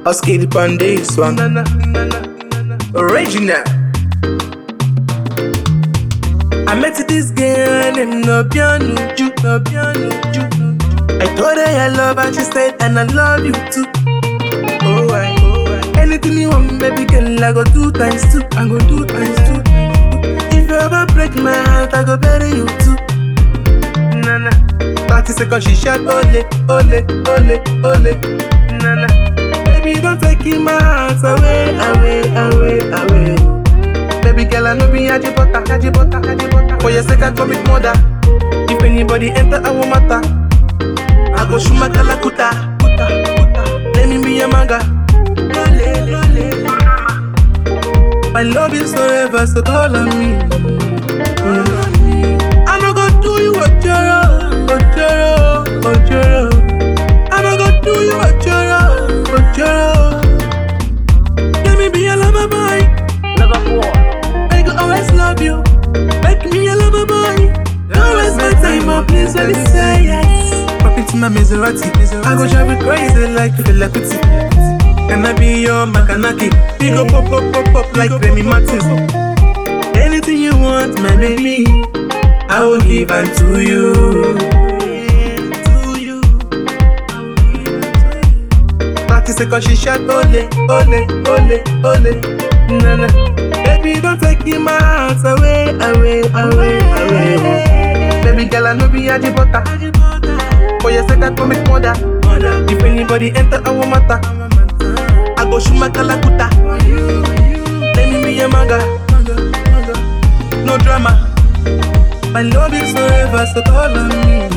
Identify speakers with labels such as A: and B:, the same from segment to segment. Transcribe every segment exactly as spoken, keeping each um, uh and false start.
A: Husky the on this one. Original. I met this girl named Nobianuju, Nobianuju. I told her I love her, she said, and I love you too. Oh, I, oh, I. Anything you want, baby girl, I go two times two. I go two times two. If you ever break my heart, I go bury you too. Nah, nah. thirty seconds, she shot, ole, ole, ole, ole. Nah, nah. Baby, don't take my heart away, away, away, away. Baby girl, I know be ajibota, ajibota, ajibota. For your sake, I commit murder. If anybody enter our matter, I go shoot my kalakuta, kuta, kuta. Let me be your manga. My love is forever, so call on me. Mm. I'm not gonna do you a joro, a joro, a joro. I'm not gonna do you a joro, a joro. Let me be your lover boy,
B: Lover boy.
A: I go always love you. Make me a lover boy. Don't waste my time, oh please, let me say yes. Pop into my Maserati, I go drive you crazy like Fela Kuti. Can I be your Makanaki? We go pop, pop, pop, pop like Remy Martins. Anything you want, my baby, I will give unto you. To you. thirty seconds, she shot, ole, ole, ole, ole. Nah, nah. Baby, don't take my heart away, away, away, away. Baby girl, I know be ajibota. For your sake, I commit murder. If anybody enter our matter, I go shoot my kalakuta. Let me be your manga. No drama. My love is forever, so call on me.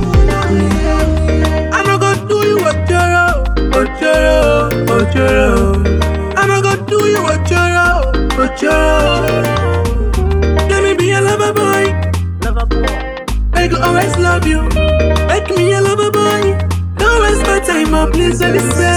A: I'm not gonna do you a joro, a joro, a joro. I'm not gonna do you a joro, a joro. Let me be your lover boy.
B: Lover boy.
A: I go always love you. Make me a lover boy. Don't waste my time, oh please let me say